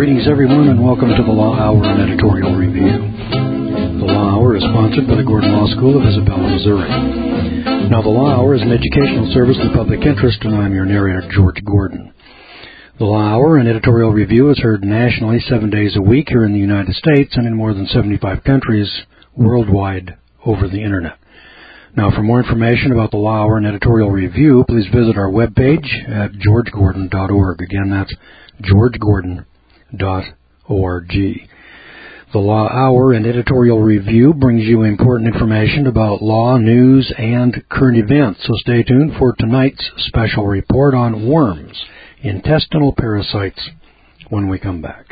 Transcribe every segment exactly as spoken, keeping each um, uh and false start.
Greetings, everyone, and welcome to the Law Hour and Editorial Review. The Law Hour is sponsored by the Gordon Law School of Isabella, Missouri. Now, the Law Hour is an educational service in the public interest, and I'm your narrator, George Gordon. The Law Hour and Editorial Review is heard nationally seven days a week here in the United States and in more than seventy-five countries worldwide over the Internet. Now, for more information about the Law Hour and Editorial Review, please visit our webpage at george gordon dot org. Again, that's george gordon dot org. The Law Hour and Editorial Review brings you important information about law, news, and current events. So stay tuned for tonight's special report on worms, intestinal parasites, when we come back.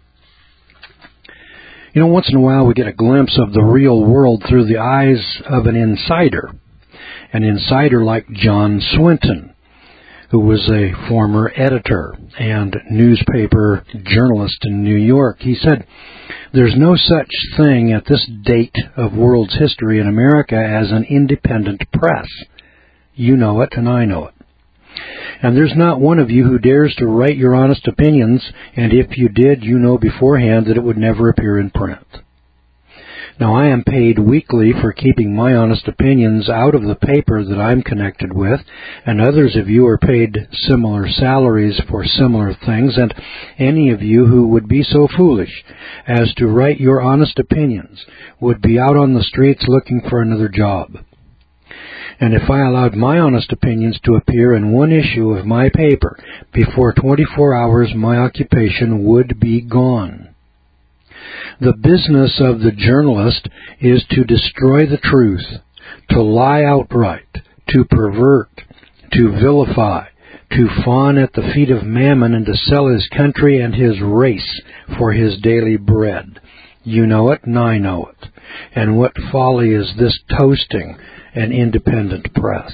You know, once in a while we get a glimpse of the real world through the eyes of an insider. An insider like John Swinton, who was a former editor and newspaper journalist in New York. He said, "There's no such thing at this date of world's history in America as an independent press. You know it, and I know it. And there's not one of you who dares to write your honest opinions, and if you did, you know beforehand that it would never appear in print. Now, I am paid weekly for keeping my honest opinions out of the paper that I'm connected with, and others of you are paid similar salaries for similar things, and any of you who would be so foolish as to write your honest opinions would be out on the streets looking for another job. And if I allowed my honest opinions to appear in one issue of my paper, before twenty-four hours my occupation would be gone. The business of the journalist is to destroy the truth, to lie outright, to pervert, to vilify, to fawn at the feet of Mammon, and to sell his country and his race for his daily bread. You know it, and I know it. And what folly is this toasting an independent press?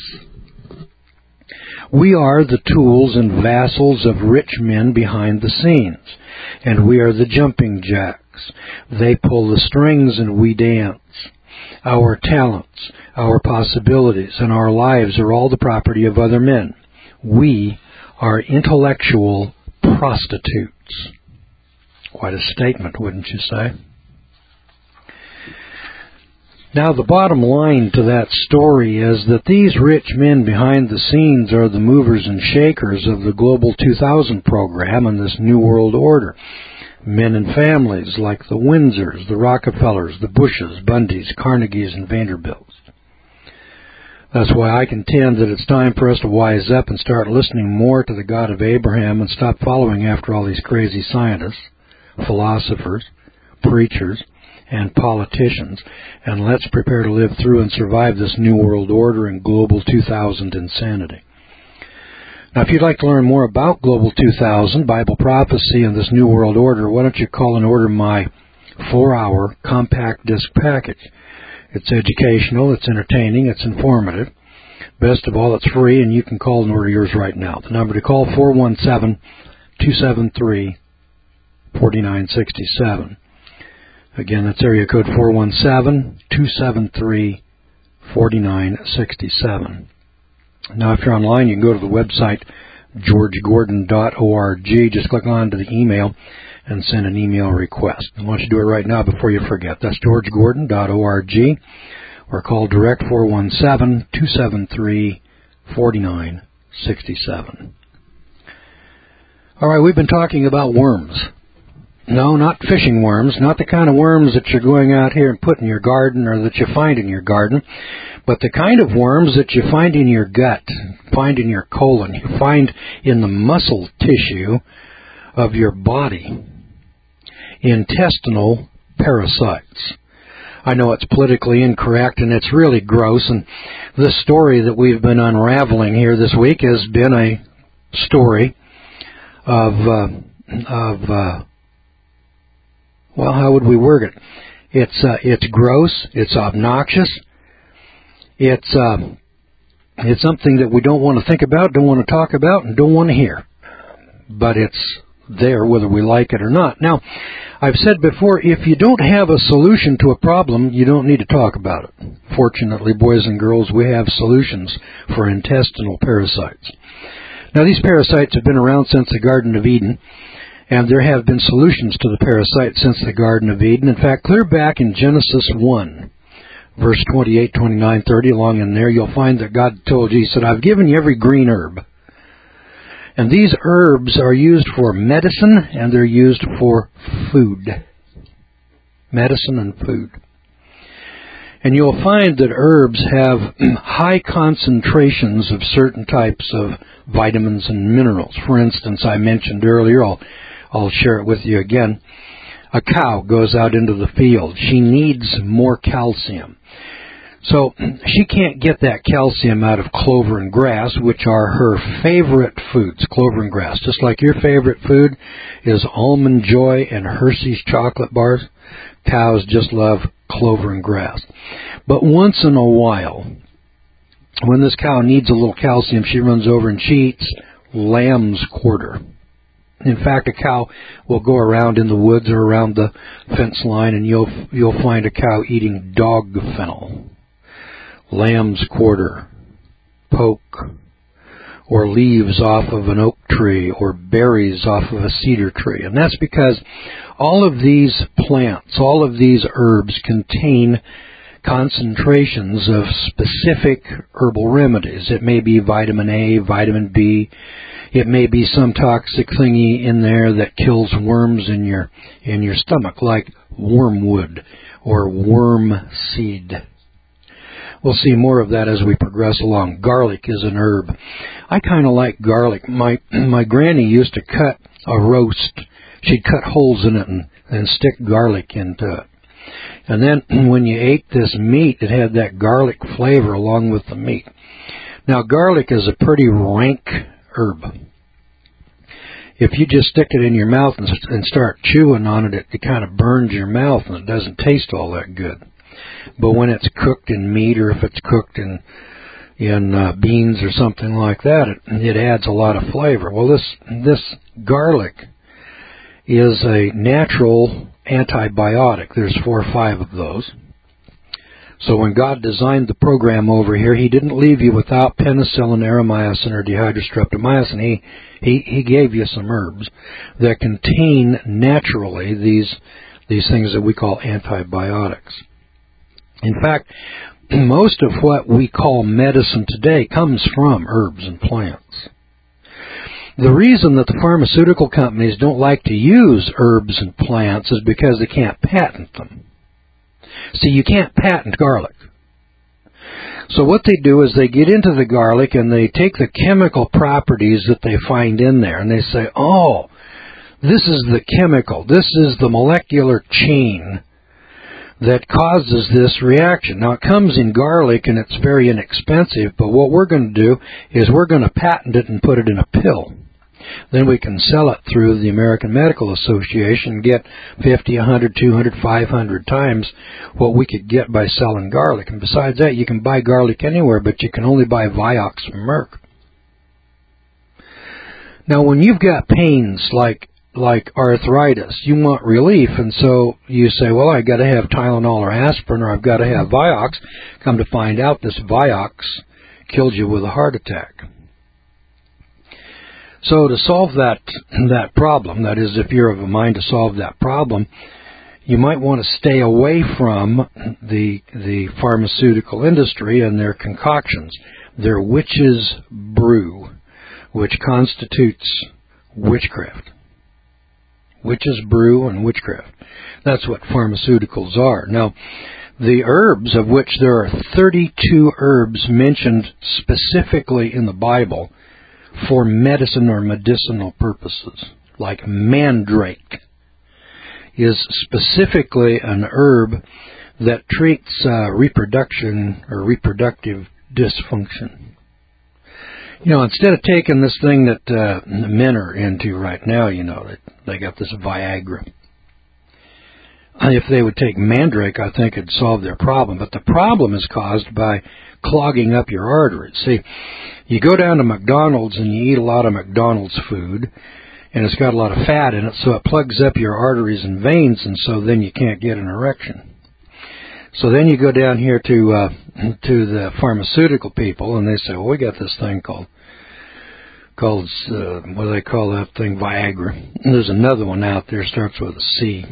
We are the tools and vassals of rich men behind the scenes, and we are the jumping jacks. They pull the strings and we dance. Our talents, our possibilities, and our lives are all the property of other men. We are intellectual prostitutes." Quite a statement, wouldn't you say? Now, the bottom line to that story is that these rich men behind the scenes are the movers and shakers of the Global two thousand program and this New World Order. Men and families like the Windsors, the Rockefellers, the Bushes, Bundys, Carnegies, and Vanderbilts. That's why I contend that it's time for us to wise up and start listening more to the God of Abraham and stop following after all these crazy scientists, philosophers, preachers, and politicians, and let's prepare to live through and survive this New World Order and Global two thousand insanity. Now, if you'd like to learn more about Global two thousand, Bible prophecy, and this New World Order, why don't you call and order my four-hour compact disc package? It's educational, it's entertaining, it's informative. Best of all, it's free, and you can call and order yours right now. The number to call, four one seven, two seven three, four nine six seven. Again, that's area code four one seven, two seven three, four nine six seven. Now, if you're online, you can go to the website, george gordon dot org. Just click on to the email and send an email request. I want you to do it right now before you forget. That's george gordon dot org, or call direct four one seven, two seven three, four nine six seven. All right, we've been talking about worms. No, not fishing worms, not the kind of worms that you're going out here and put in your garden or that you find in your garden, but the kind of worms that you find in your gut, find in your colon, you find in the muscle tissue of your body. Intestinal parasites. I know it's politically incorrect and it's really gross, and this story that we've been unraveling here this week has been a story of, uh, of, uh, well, how would we word it? It's uh, it's gross. It's obnoxious. It's uh, it's something that we don't want to think about, don't want to talk about, and don't want to hear. But it's there whether we like it or not. Now, I've said before, if you don't have a solution to a problem, you don't need to talk about it. Fortunately, boys and girls, we have solutions for intestinal parasites. Now, these parasites have been around since the Garden of Eden, And there have been solutions to the parasite since the Garden of Eden. In fact, clear back in Genesis one, verse twenty-eight, twenty-nine, thirty, along in there, you'll find that God told you, He said, I've given you every green herb. And these herbs are used for medicine and they're used for food. Medicine and food. And you'll find that herbs have high concentrations of certain types of vitamins and minerals. For instance, I mentioned earlier, I'll, I'll share it with you again. A cow goes out into the field. She needs more calcium. So she can't get that calcium out of clover and grass, which are her favorite foods, clover and grass. Just like your favorite food is Almond Joy and Hershey's chocolate bars, cows just love clover and grass. But once in a while, when this cow needs a little calcium, she runs over and she eats lamb's quarter. In fact, a cow will go around in the woods or around the fence line, and you'll you'll find a cow eating dog fennel, lamb's quarter, poke, or leaves off of an oak tree, or berries off of a cedar tree. And that's because all of these plants, all of these herbs contain concentrations of specific herbal remedies. It may be vitamin A, vitamin B. It may be some toxic thingy in there that kills worms in your in your stomach, like wormwood or worm seed. We'll see more of that as we progress along. Garlic is an herb. I kind of like garlic. My my granny used to cut a roast. She'd cut holes in it and, and stick garlic into it. And then when you ate this meat, it had that garlic flavor along with the meat. Now, garlic is a pretty rank herb. If you just stick it in your mouth and, and start chewing on it, it, it kind of burns your mouth and it doesn't taste all that good. But when it's cooked in meat, or if it's cooked in in uh, beans or something like that, it, it adds a lot of flavor. Well, this this garlic is a natural antibiotic. There's four or five of those. So when God designed the program over here, He didn't leave you without penicillin, aeromycin, or dihydrostreptomycin. He, he, he gave you some herbs that contain naturally these, these things that we call antibiotics. In fact, most of what we call medicine today comes from herbs and plants. The reason that the pharmaceutical companies don't like to use herbs and plants is because they can't patent them. See, you can't patent garlic. So what they do is they get into the garlic and they take the chemical properties that they find in there and they say, oh, this is the chemical, this is the molecular chain that causes this reaction. Now, it comes in garlic and it's very inexpensive, but what we're going to do is we're going to patent it and put it in a pill. Then we can sell it through the American Medical Association and get fifty, a hundred, two hundred, five hundred times what we could get by selling garlic. And besides that, you can buy garlic anywhere, but you can only buy Vioxx from Merck. Now, when you've got pains like like arthritis, you want relief, and so you say, well, I've got to have Tylenol or aspirin, or I've got to have Vioxx. Come to find out, this Vioxx killed you with a heart attack. So to solve that that problem, that is, if you're of a mind to solve that problem, you might want to stay away from the the pharmaceutical industry and their concoctions, their witch's brew, which constitutes witchcraft. Witch's brew and witchcraft. That's what pharmaceuticals are. Now, the herbs, of which there are thirty-two herbs mentioned specifically in the Bible for medicine or medicinal purposes, like mandrake, is specifically an herb that treats uh, reproduction or reproductive dysfunction. You know, instead of taking this thing that uh, men are into right now, you know, that they got this Viagra. If they would take mandrake, I think it'd solve their problem. But the problem is caused by clogging up your arteries. See, you go down to McDonald's and you eat a lot of McDonald's food, and it's got a lot of fat in it, so it plugs up your arteries and veins, and so then you can't get an erection. So then you go down here to uh, to the pharmaceutical people, and they say, well, we got this thing called called, uh, what do they call that thing, Viagra. And there's another one out there, starts with a C.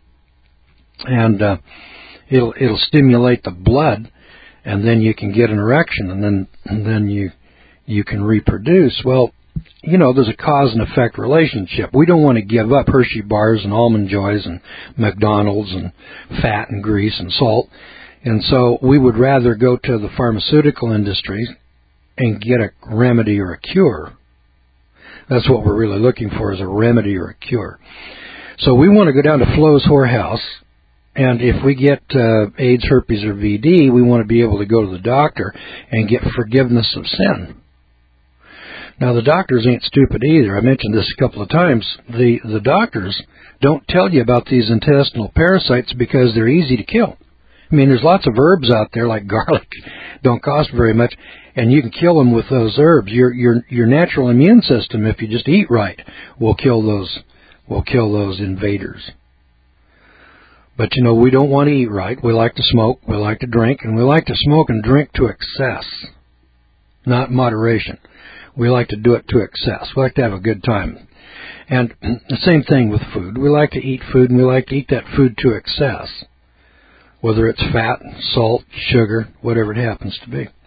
And uh, it'll it'll stimulate the blood, and then you can get an erection, and then and then you you can reproduce. Well, you know, there's a cause and effect relationship. We don't want to give up Hershey bars and Almond Joys and McDonald's and fat and grease and salt. And so we would rather go to the pharmaceutical industry and get a remedy or a cure. That's what we're really looking for, is a remedy or a cure. So we want to go down to Flo's Whorehouse, and if we get uh, AIDS, herpes, or V D, we want to be able to go to the doctor and get forgiveness of sin. Now, the doctors ain't stupid either. I mentioned this a couple of times. The, the doctors don't tell you about these intestinal parasites because they're easy to kill. I mean, there's lots of herbs out there, like garlic, don't cost very much, and you can kill them with those herbs. Your your your natural immune system, if you just eat right, will kill those will kill those invaders. But you know, we don't want to eat right. We like to smoke, we like to drink, and we like to smoke and drink to excess, not moderation. We like to do it to excess. We like to have a good time. And the same thing with food. We like to eat food, and we like to eat that food to excess, whether it's fat, salt, sugar, whatever it happens to be.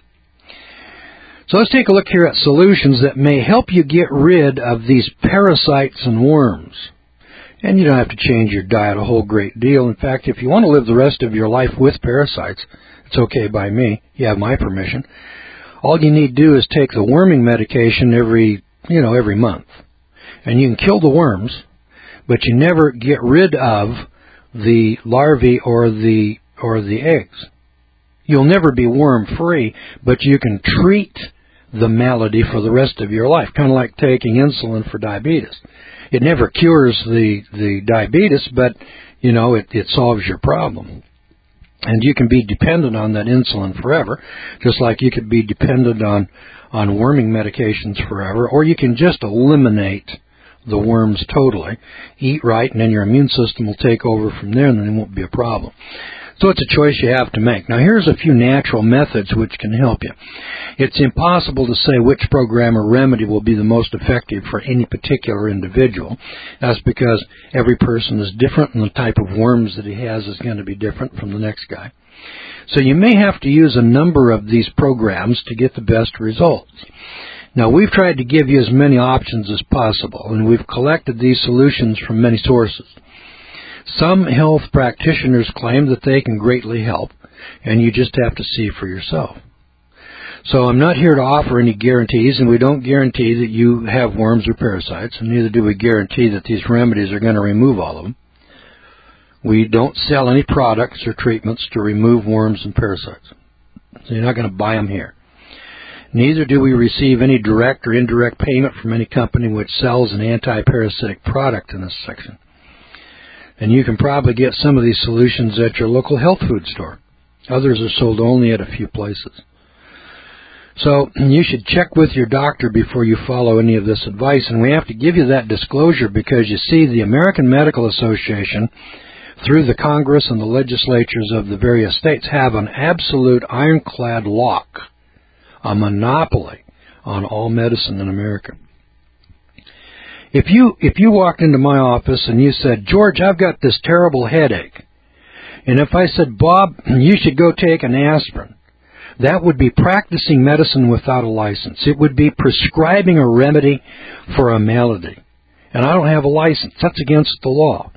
So let's take a look here at solutions that may help you get rid of these parasites and worms. And you don't have to change your diet a whole great deal. In fact, if you want to live the rest of your life with parasites, it's okay by me. You have my permission. All you need to do is take the worming medication every, you know, every month. And you can kill the worms, but you never get rid of the larvae or the or the eggs. You'll never be worm-free, but you can treat the malady for the rest of your life, kind of like taking insulin for diabetes. It never cures the, the diabetes, but, you know, it, it solves your problem. And you can be dependent on that insulin forever, just like you could be dependent on, on worming medications forever, or you can just eliminate the worms totally, eat right, and then your immune system will take over from there, and then it won't be a problem. So it's a choice you have to make. Now, here's a few natural methods which can help you. It's impossible to say which program or remedy will be the most effective for any particular individual. That's because every person is different, and the type of worms that he has is going to be different from the next guy. So you may have to use a number of these programs to get the best results. Now, we've tried to give you as many options as possible, and we've collected these solutions from many sources. Some health practitioners claim that they can greatly help, and you just have to see for yourself. So I'm not here to offer any guarantees, and we don't guarantee that you have worms or parasites, and neither do we guarantee that these remedies are going to remove all of them. We don't sell any products or treatments to remove worms and parasites, so you're not going to buy them here. Neither do we receive any direct or indirect payment from any company which sells an anti-parasitic product in this section. And you can probably get some of these solutions at your local health food store. Others are sold only at a few places. So you should check with your doctor before you follow any of this advice. And we have to give you that disclosure because, you see, the American Medical Association, through the Congress and the legislatures of the various states, have an absolute ironclad lock, a monopoly on all medicine in America. If you if you walked into my office and you said, George, I've got this terrible headache, and if I said, Bob, you should go take an aspirin, that would be practicing medicine without a license. It would be prescribing a remedy for a malady. And I don't have a license. That's against the law.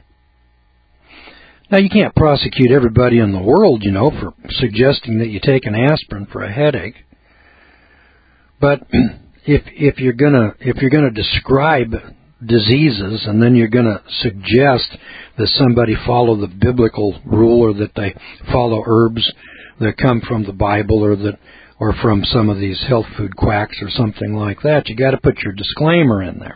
Now, you can't prosecute everybody in the world, you know, for suggesting that you take an aspirin for a headache. But if if you're gonna if you're gonna describe diseases, and then you're going to suggest that somebody follow the biblical rule, or that they follow herbs that come from the Bible, or that or from some of these health food quacks or something like that, you got to put your disclaimer in there.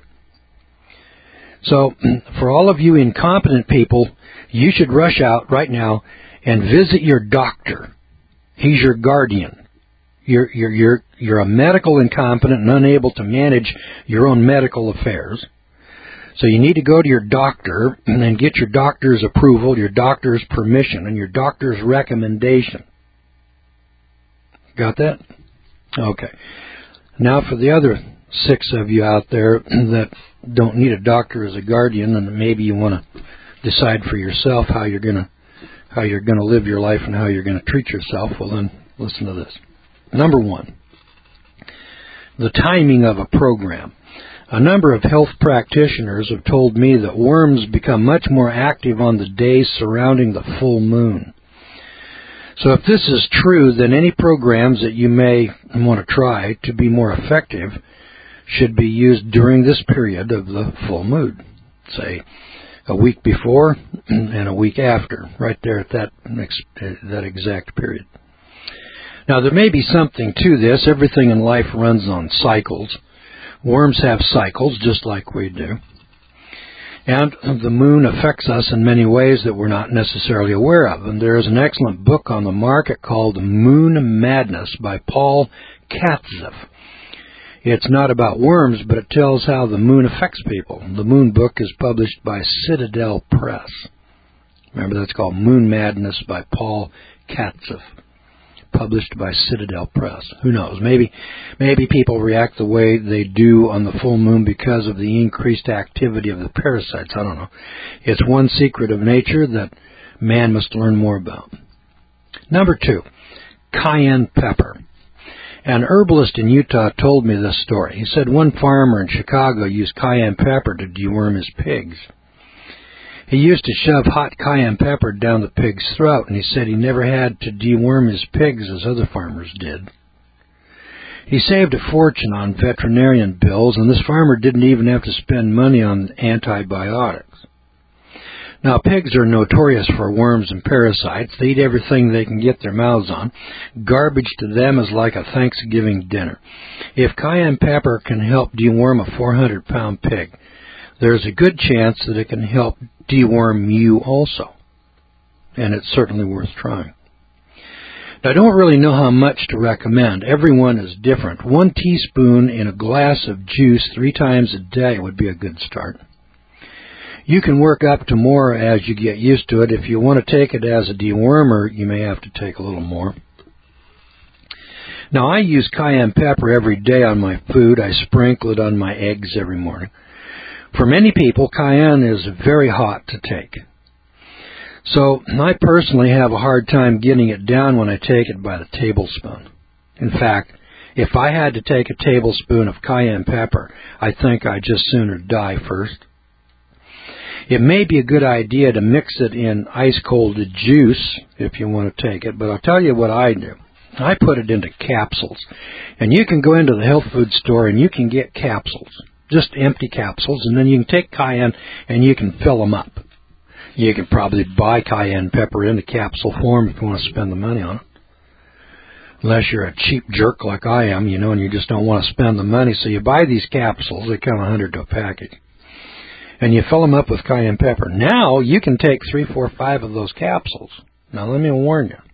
So for all of you incompetent people, you should rush out right now and visit your doctor. He's your guardian. You're you're you're you're a medical incompetent and unable to manage your own medical affairs. So you need to go to your doctor and then get your doctor's approval, your doctor's permission, and your doctor's recommendation. Got that? Okay. Now for the other six of you out there that don't need a doctor as a guardian, and maybe you want to decide for yourself how you're going to how you're going to live your life and how you're going to treat yourself. Well, then listen to this. Number one, the timing of a program. A number of health practitioners have told me that worms become much more active on the days surrounding the full moon. So if this is true, then any programs that you may want to try to be more effective should be used during this period of the full moon, say a week before and a week after, right there at that next, that exact period. Now, there may be something to this. Everything in life runs on cycles. Worms have cycles, just like we do. And the moon affects us in many ways that we're not necessarily aware of. And there is an excellent book on the market called Moon Madness by Paul Katzif. It's not about worms, but it tells how the moon affects people. The Moon book is published by Citadel Press. Remember, that's called Moon Madness by Paul Katzif, published by Citadel Press. Who knows? Maybe maybe people react the way they do on the full moon because of the increased activity of the parasites. I don't know. It's one secret of nature that man must learn more about. Number two, cayenne pepper. An herbalist in Utah told me this story. He said one farmer in Chicago used cayenne pepper to deworm his pigs. He used to shove hot cayenne pepper down the pig's throat, and he said he never had to deworm his pigs as other farmers did. He saved a fortune on veterinarian bills, and this farmer didn't even have to spend money on antibiotics. Now, pigs are notorious for worms and parasites. They eat everything they can get their mouths on. Garbage to them is like a Thanksgiving dinner. If cayenne pepper can help deworm a four hundred pound pig, there's a good chance that it can help deworm you also. And it's certainly worth trying. Now, I don't really know how much to recommend. Everyone is different. One teaspoon in a glass of juice three times a day would be a good start. You can work up to more as you get used to it. If you want to take it as a dewormer, you may have to take a little more. Now, I use cayenne pepper every day on my food. I sprinkle it on my eggs every morning. For many people, cayenne is very hot to take. So I personally have a hard time getting it down when I take it by the tablespoon. In fact, if I had to take a tablespoon of cayenne pepper, I think I'd just sooner die first. It may be a good idea to mix it in ice-cold juice if you want to take it, but I'll tell you what I do. I put it into capsules. And you can go into the health food store and you can get capsules, just empty capsules, and then you can take cayenne and you can fill them up. You can probably buy cayenne pepper in the capsule form if you want to spend the money on it. Unless you're a cheap jerk like I am, you know, and you just don't want to spend the money. So you buy these capsules. They come a hundred to a package. And you fill them up with cayenne pepper. Now you can take three, four, five of those capsules. Now let me warn you.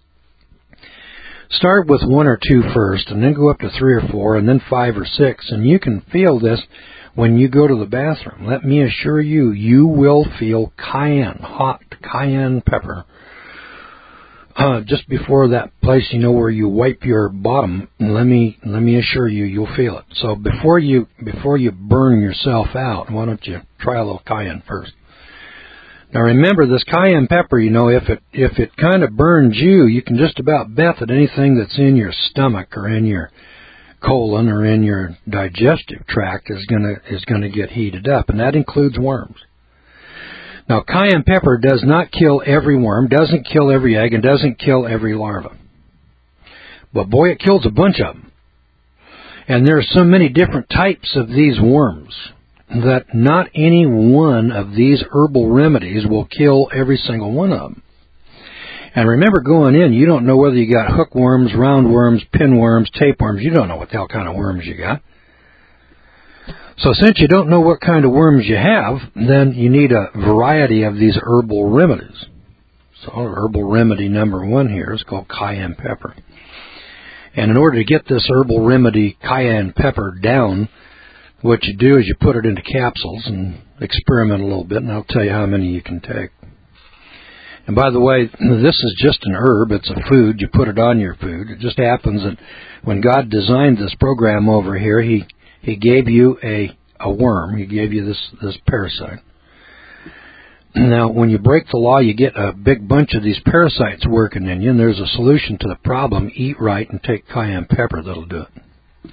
Start with one or two first, and then go up to three or four, and then five or six. And you can feel this when you go to the bathroom. Let me assure you, you will feel cayenne, hot cayenne pepper. Uh, just before that place, you know, where you wipe your bottom, let me let me assure you, you'll feel it. So before you before you burn yourself out, why don't you try a little cayenne first? Now remember, this cayenne pepper, you know, if it if it kind of burns you, you can just about bet that anything that's in your stomach or in your colon or in your digestive tract is gonna is gonna get heated up, and that includes worms. Now, cayenne pepper does not kill every worm, doesn't kill every egg, and doesn't kill every larva. But boy, it kills a bunch of them. And there are so many different types of these worms that not any one of these herbal remedies will kill every single one of them. And remember, going in, you don't know whether you got hookworms, roundworms, pinworms, tapeworms. You don't know what the hell kind of worms you got. So since you don't know what kind of worms you have, then you need a variety of these herbal remedies. So herbal remedy number one here is called cayenne pepper. And in order to get this herbal remedy cayenne pepper down, what you do is you put it into capsules and experiment a little bit, and I'll tell you how many you can take. And by the way, this is just an herb. It's a food. You put it on your food. It just happens that when God designed this program over here, He he gave you a, a worm. He gave you this, this parasite. Now, when you break the law, you get a big bunch of these parasites working in you, and there's a solution to the problem. Eat right and take cayenne pepper. That'll do it.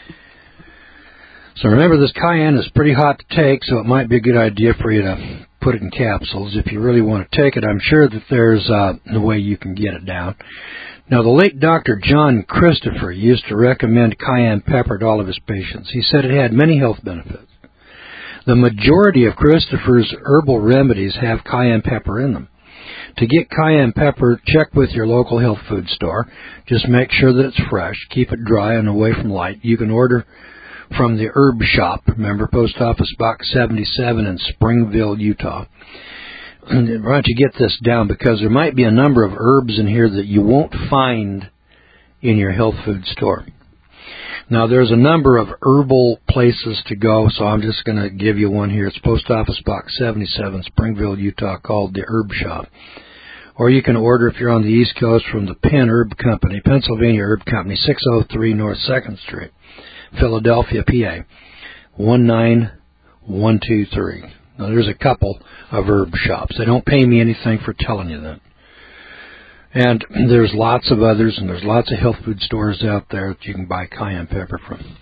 So remember, this cayenne is pretty hot to take, so it might be a good idea for you to put it in capsules. If you really want to take it, I'm sure that there's uh, a way you can get it down. Now, the late Doctor John Christopher used to recommend cayenne pepper to all of his patients. He said it had many health benefits. The majority of Christopher's herbal remedies have cayenne pepper in them. To get cayenne pepper, check with your local health food store. Just make sure that it's fresh. Keep it dry and away from light. You can order from the Herb Shop. Remember, Post Office Box seventy-seven in Springville, Utah. Why don't you get this down, because there might be a number of herbs in here that you won't find in your health food store. Now, there's a number of herbal places to go, so I'm just going to give you one here. It's Post Office Box seventy-seven, Springville, Utah, called the Herb Shop. Or you can order, if you're on the East Coast, from the Penn Herb Company, Pennsylvania Herb Company, six oh three North second Street, Philadelphia, P A, one nine one two three. Now, there's a couple of herb shops. They don't pay me anything for telling you that. And there's lots of others, and there's lots of health food stores out there that you can buy cayenne pepper from.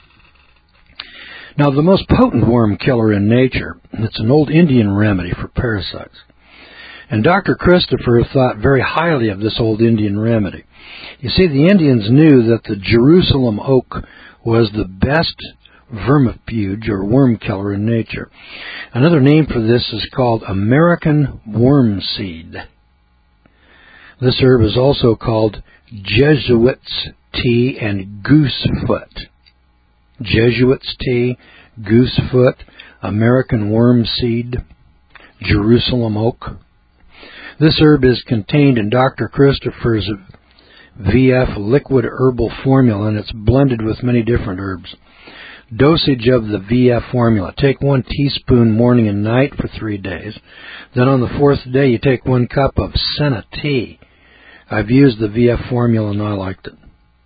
Now, the most potent worm killer in nature, it's an old Indian remedy for parasites. And Doctor Christopher thought very highly of this old Indian remedy. You see, the Indians knew that the Jerusalem oak was the best vermifuge or worm killer in nature. Another name for this is called American wormseed. This herb is also called Jesuit's tea and goosefoot. Jesuit's tea, goosefoot, American wormseed, Jerusalem oak. This herb is contained in Doctor Christopher's V F liquid herbal formula, and it's blended with many different herbs. Dosage of the V F formula. Take one teaspoon morning and night for three days. Then on the fourth day, you take one cup of senna tea. I've used the V F formula and I liked it.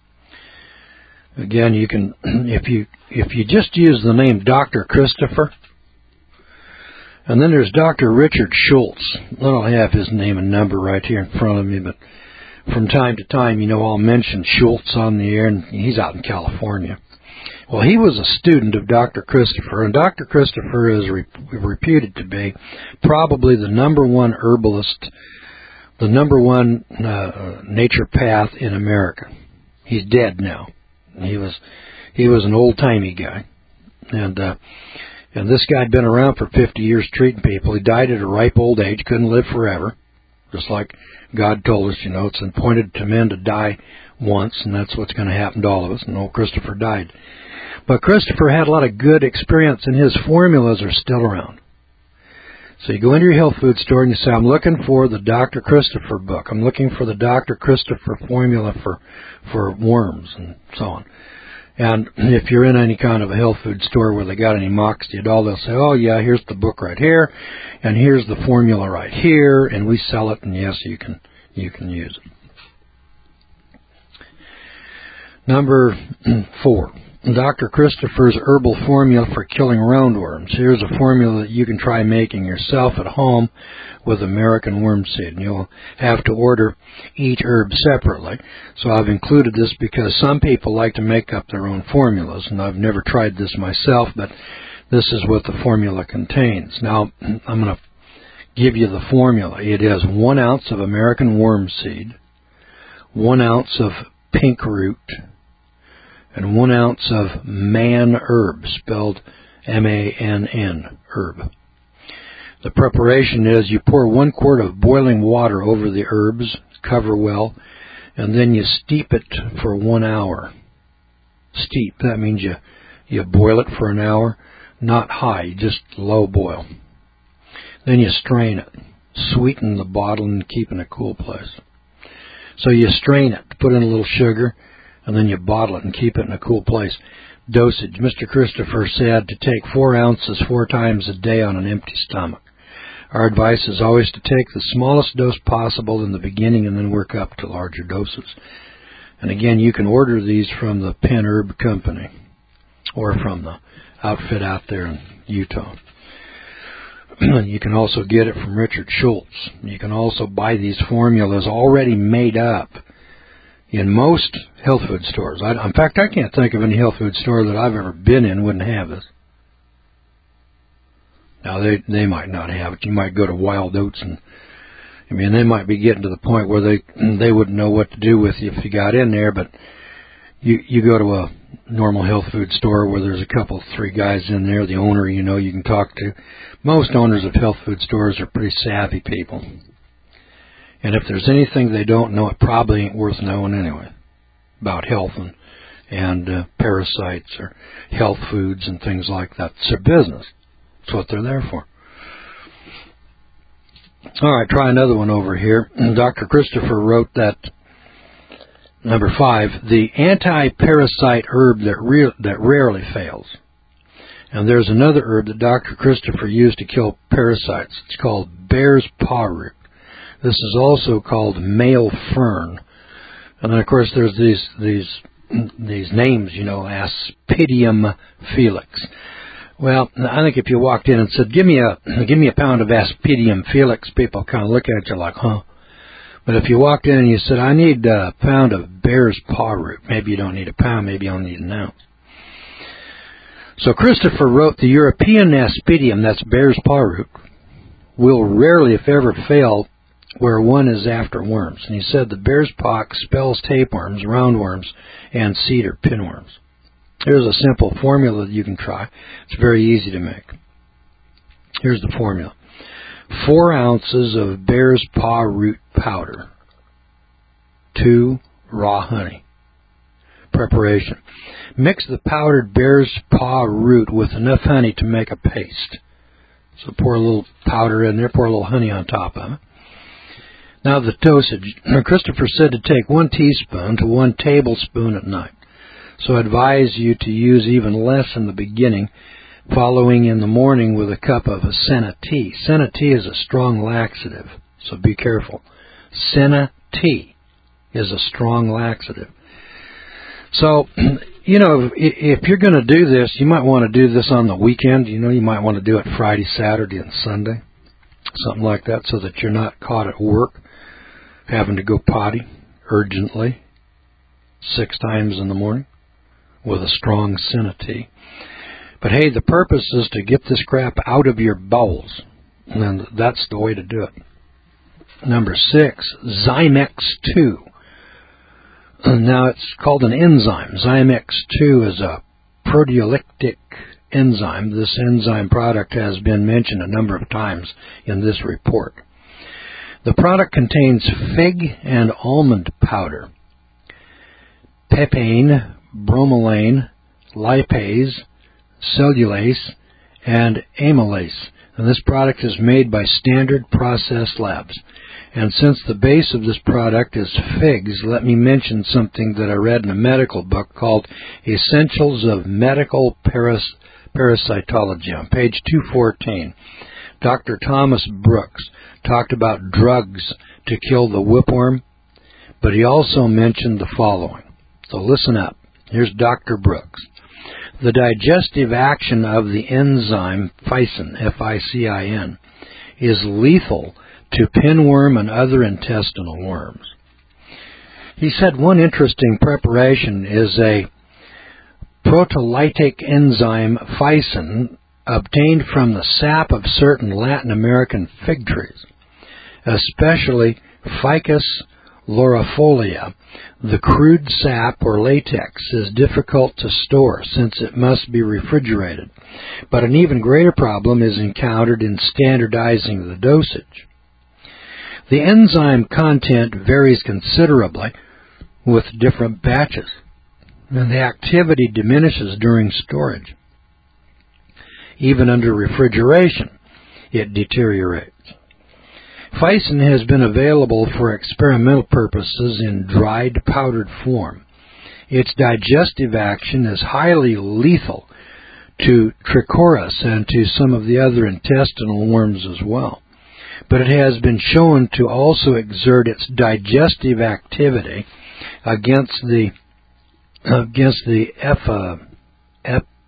Again, you can, if you if you just use the name Doctor Christopher, and then there's Doctor Richard Schultz. I don't have his name and number right here in front of me, but from time to time, you know, I'll mention Schultz on the air, and he's out in California. Well, he was a student of Doctor Christopher, and Doctor Christopher is re- reputed to be probably the number one herbalist, the number one uh, naturopath in America. He's dead now. He was he was an old-timey guy, and uh, and this guy had been around for fifty years treating people. He died at a ripe old age, couldn't live forever, just like God told us, you know, it's appointed to men to die once, and that's what's going to happen to all of us. And old Christopher died. But Christopher had a lot of good experience, and his formulas are still around. So you go into your health food store and you say, I'm looking for the Doctor Christopher book. I'm looking for the Doctor Christopher formula for, for worms and so on. And if you're in any kind of a health food store where they got any moxie at all, they'll say, oh, yeah, here's the book right here, and here's the formula right here, and we sell it, and yes, you can you can use it. Number four. Doctor Christopher's herbal formula for killing roundworms. Here's a formula that you can try making yourself at home with American wormseed. And you'll have to order each herb separately. So I've included this because some people like to make up their own formulas, and I've never tried this myself, but this is what the formula contains. Now, I'm going to give you the formula. It is one ounce of American wormseed, one ounce of pink root, and one ounce of man herb, spelled M A N N, herb. The preparation is you pour one quart of boiling water over the herbs, cover well, and then you steep it for one hour. Steep, that means you, you boil it for an hour, not high, just low boil. Then you strain it, sweeten the bottle, and keep in a cool place. So you strain it, put in a little sugar, and then you bottle it and keep it in a cool place. Dosage. Mister Christopher said to take four ounces four times a day on an empty stomach. Our advice is always to take the smallest dose possible in the beginning and then work up to larger doses. And again, you can order these from the Penn Herb Company. or from the outfit out there in Utah. You can also get it from Richard Schultz. You can also buy these formulas already made up in most health food stores. I, in fact, I can't think of any health food store that I've ever been in wouldn't have this. Now, they they might not have it. You might go to Wild Oats, and I mean, they might be getting to the point where they they wouldn't know what to do with you if you got in there, but you you go to a normal health food store where there's a couple, three guys in there, the owner, you know, you can talk to. Most owners of health food stores are pretty savvy people. And if there's anything they don't know, it probably ain't worth knowing anyway about health and, and uh, parasites or health foods and things like that. It's their business. That's what they're there for. All right, try another one over here. Doctor Christopher wrote that, number five, the anti-parasite herb that, re- that rarely fails. And there's another herb that Doctor Christopher used to kill parasites. It's called bear's paw root. This is also called male fern. And then, of course, there's these these these names, you know, Aspidium felix. Well, I think if you walked in and said, "Give me a give me a pound of Aspidium felix," people kind of look at you like, "Huh?" But if you walked in and you said, "I need a pound of bear's paw root," maybe you don't need a pound, maybe you only need an ounce. So Christopher wrote, the European Aspidium, that's bear's paw root, will rarely, if ever, fail where one is after worms. And he said the bear's paw expels tapeworms, roundworms, and cedar pinworms. Here's a simple formula that you can try. It's very easy to make. Here's the formula. Four ounces of bear's paw root powder. Two raw honey. Preparation. Mix the powdered bear's paw root with enough honey to make a paste. So pour a little powder in there, pour a little honey on top of it. Now the dosage. Christopher said to take one teaspoon to one tablespoon at night. So I advise you to use even less in the beginning, following in the morning with a cup of a senna tea. Senna tea is a strong laxative, so be careful. Senna tea is a strong laxative. So, you know, if you're going to do this, you might want to do this on the weekend. You know, you might want to do it Friday, Saturday, and Sunday, something like that, so that you're not caught at work having to go potty urgently six times in the morning with a strong senna tea. But hey, the purpose is to get this crap out of your bowels, and that's the way to do it. Number six, Zymex two. Now, it's called an enzyme. Zymex two is a proteolytic enzyme. This enzyme product has been mentioned a number of times in this report. The product contains fig and almond powder, papain, bromelain, lipase, cellulase, and amylase. And this product is made by Standard Process Labs. And since the base of this product is figs, let me mention something that I read in a medical book called Essentials of Medical Paras- Parasitology on page two fourteen. Doctor Thomas Brooks talked about drugs to kill the whipworm, but he also mentioned the following. So listen up. Here's Doctor Brooks. The digestive action of the enzyme ficin, F I C I N, is lethal to pinworm and other intestinal worms. He said one interesting preparation is a proteolytic enzyme ficin obtained from the sap of certain Latin American fig trees, especially Ficus laurifolia. The crude sap or latex is difficult to store since it must be refrigerated, but an even greater problem is encountered in standardizing the dosage. The enzyme content varies considerably with different batches, and the activity diminishes during storage. Even under refrigeration, it deteriorates. Ficin has been available for experimental purposes in dried powdered form. Its digestive action is highly lethal to Trichoris and to some of the other intestinal worms as well. But it has been shown to also exert its digestive activity against the against the F, uh, Ep,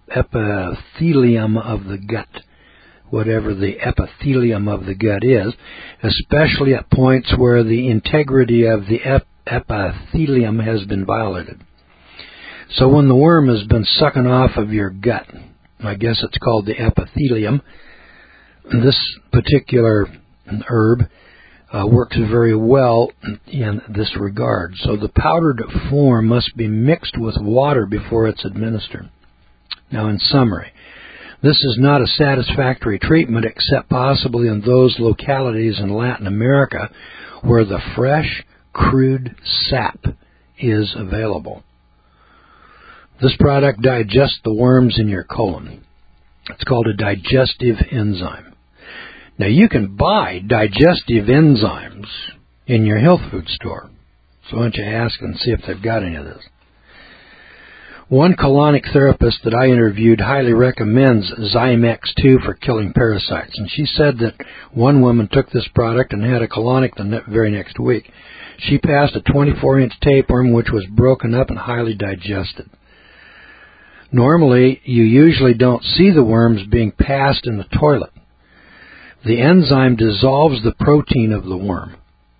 epithelium of the gut, whatever the epithelium of the gut is, especially at points where the integrity of the ep- epithelium has been violated. So when the worm has been sucking off of your gut, I guess it's called the epithelium, this particular herb uh, works very well in this regard. So the powdered form must be mixed with water before it's administered. Now, in summary, this is not a satisfactory treatment except possibly in those localities in Latin America where the fresh, crude sap is available. This product digests the worms in your colon. It's called a digestive enzyme. Now, you can buy digestive enzymes in your health food store. So why don't you ask and see if they've got any of this. One colonic therapist that I interviewed highly recommends Zymex two for killing parasites. And she said that one woman took this product and had a colonic the very next week. She passed a twenty-four inch tapeworm which was broken up and highly digested. Normally, you usually don't see the worms being passed in the toilet. The enzyme dissolves the protein of the worm.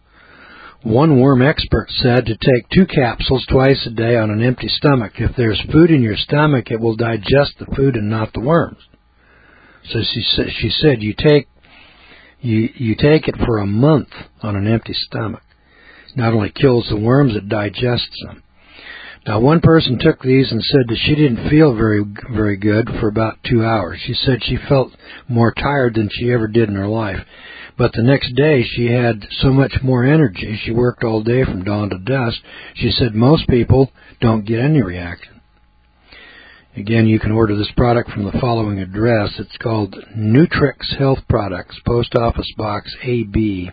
One worm expert said to take two capsules twice a day on an empty stomach. If there's food in your stomach, it will digest the food and not the worms. So she, she said you take you, you take it for a month on an empty stomach. Not only kills the worms, it digests them. Now, one person took these and said that she didn't feel very very good for about two hours. She said she felt more tired than she ever did in her life. But the next day, she had so much more energy. She worked all day from dawn to dusk. She said most people don't get any reaction. Again, you can order this product from the following address. It's called Nutrix Health Products, Post Office Box A B,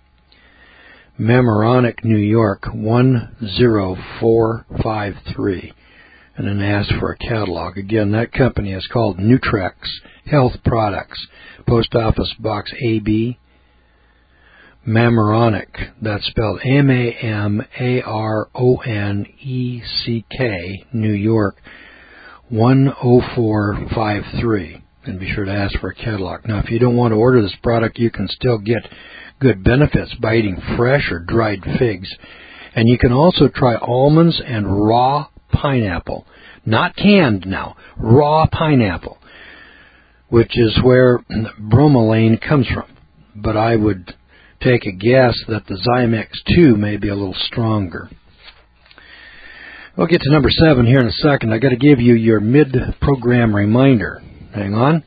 Mamaroneck, New York, one zero four five three. And then ask for a catalog. Again, that company is called Nutrix Health Products, Post Office Box A B, Mamaroneck. That's spelled M A M A R O N E C K, New York, one zero four five three. And be sure to ask for a catalog. Now, if you don't want to order this product, you can still get good benefits by eating fresh or dried figs. And you can also try almonds and raw pineapple. Not canned now, raw pineapple, which is where bromelain comes from. But I would take a guess that the Zymex two may be a little stronger. We'll get to number seven here in a second. I've got to give you your mid-program reminder. Hang on.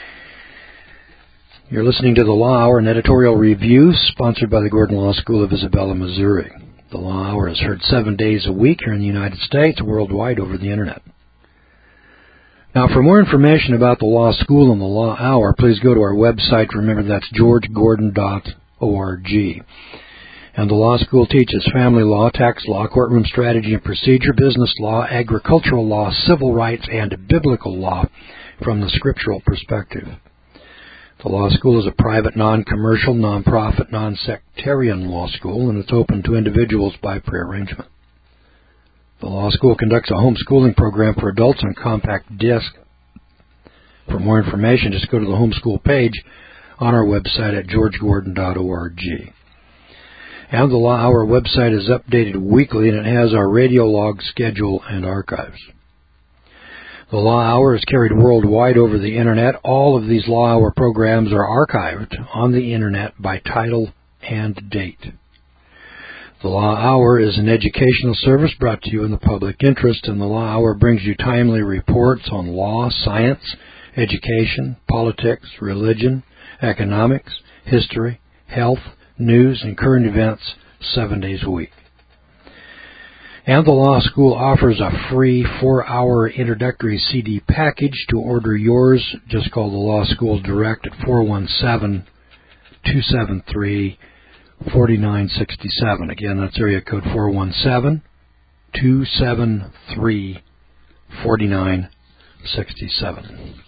You're listening to the Law Hour, an editorial review sponsored by the Gordon Law School of Isabella, Missouri. The Law Hour is heard seven days a week here in the United States, worldwide over the Internet. Now, for more information about the Law School and the Law Hour, please go to our website. Remember, that's george gordon dot org. And the Law School teaches family law, tax law, courtroom strategy and procedure, business law, agricultural law, civil rights, and biblical law from the scriptural perspective. The Law School is a private, non-commercial, non-profit, non-sectarian law school, and it's open to individuals by prearrangement. The Law School conducts a homeschooling program for adults on compact disc. For more information, just go to the homeschool page on our website at george gordon dot org. And the Law Hour website is updated weekly, and it has our radio log schedule and archives. The Law Hour is carried worldwide over the Internet. All of these Law Hour programs are archived on the Internet by title and date. The Law Hour is an educational service brought to you in the public interest, and the Law Hour brings you timely reports on law, science, education, politics, religion, economics, history, health, news, and current events seven days a week. And the Law School offers a free four-hour introductory C D package. To order yours, just call the Law School direct at four one seven, two seven three, four nine six seven. Again, that's area code four one seven, two seven three, four nine six seven.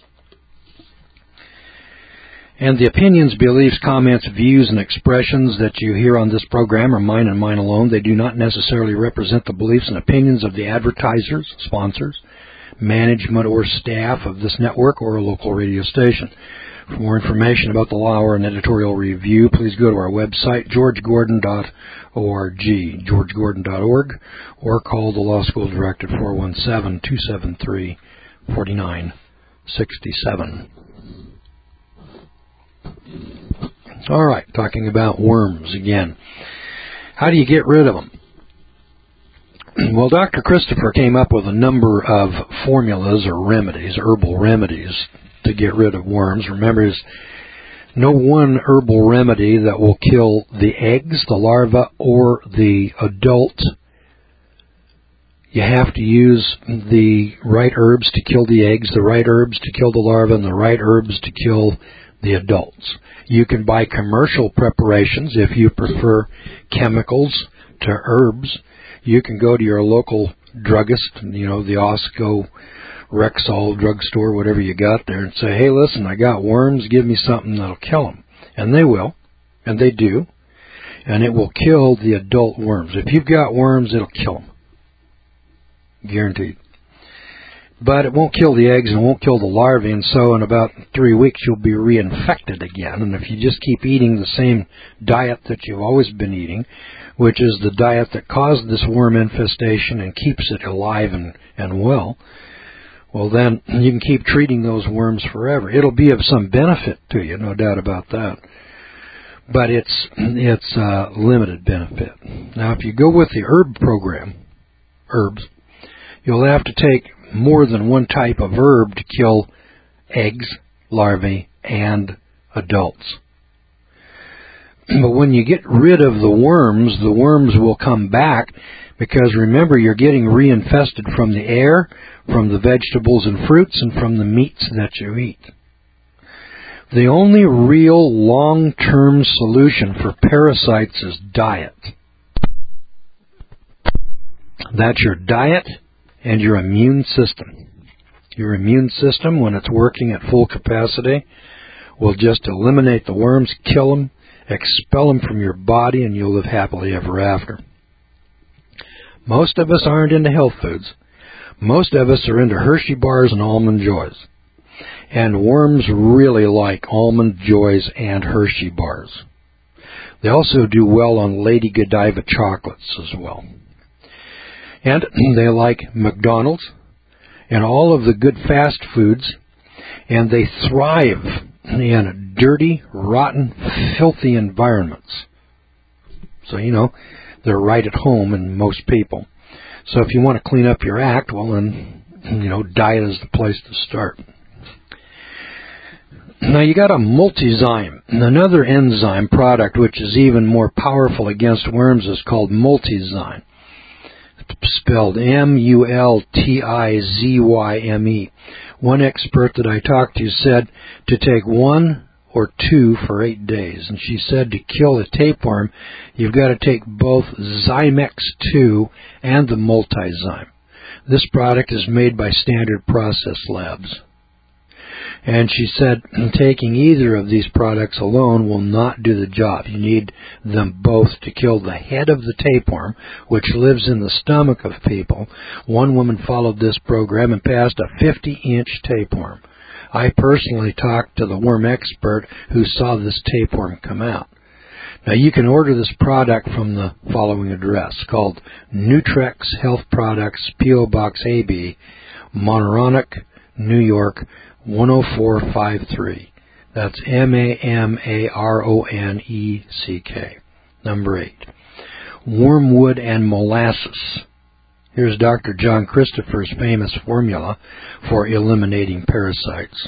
And the opinions, beliefs, comments, views, and expressions that you hear on this program are mine and mine alone. They do not necessarily represent the beliefs and opinions of the advertisers, sponsors, management or staff of this network or a local radio station. For more information about the law or an editorial review, please go to our website, george gordon dot org, george gordon dot org, or call the Law School Direct at four one seven, two seven three, four nine six seven. All right, talking about worms again. How do you get rid of them? Well, Doctor Christopher came up with a number of formulas or remedies, herbal remedies, to get rid of worms. Remember, there's no one herbal remedy that will kill the eggs, the larva, or the adult. You have to use the right herbs to kill the eggs, the right herbs to kill the larva, and the right herbs to kill the adults. You can buy commercial preparations if you prefer chemicals to herbs. You can go to your local druggist, you know, the Osco, Rexall drugstore, whatever you got there, and say, hey, listen, I got worms, give me something that'll kill them. And they will, and they do, and it will kill the adult worms. If you've got worms, it'll kill them. Guaranteed. But it won't kill the eggs and it won't kill the larvae, and so in about three weeks you'll be reinfected again. And if you just keep eating the same diet that you've always been eating, which is the diet that caused this worm infestation and keeps it alive and, and well, well then you can keep treating those worms forever. It'll be of some benefit to you, no doubt about that. But it's, it's uh, limited benefit. Now if you go with the herb program, herbs, you'll have to take more than one type of herb to kill eggs, larvae, and adults. But when you get rid of the worms, the worms will come back because, remember, you're getting reinfested from the air, from the vegetables and fruits, and from the meats that you eat. The only real long-term solution for parasites is diet. That's your diet and your immune system. Your immune system, when it's working at full capacity, will just eliminate the worms, kill them, expel them from your body, and you'll live happily ever after. Most of us aren't into health foods. Most of us are into Hershey bars and Almond Joys. And worms really like Almond Joys and Hershey bars. They also do well on Lady Godiva chocolates as well. And they like McDonald's and all of the good fast foods, and they thrive in dirty, rotten, filthy environments. So, you know, they're right at home in most people. So if you want to clean up your act, well then, you know, diet is the place to start. Now you got a Multizyme. Another enzyme product which is even more powerful against worms is called Multizyme. Spelled M U L T I Z Y M E. One expert that I talked to said to take one or two for eight days. And she said to kill the tapeworm, you've got to take both Zymex two and the Multizyme. This product is made by Standard Process Labs. And she said taking either of these products alone will not do the job. You need them both to kill the head of the tapeworm, which lives in the stomach of people. One woman followed this program and passed a fifty-inch tapeworm. I personally talked to the worm expert who saw this tapeworm come out. Now, you can order this product from the following address, called Nutrex Health Products, P O. Box A B, Mamaroneck, New York, one oh four five three. That's M A M A R O N E C K. Number eight. Wormwood and molasses. Here's Doctor John Christopher's famous formula for eliminating parasites.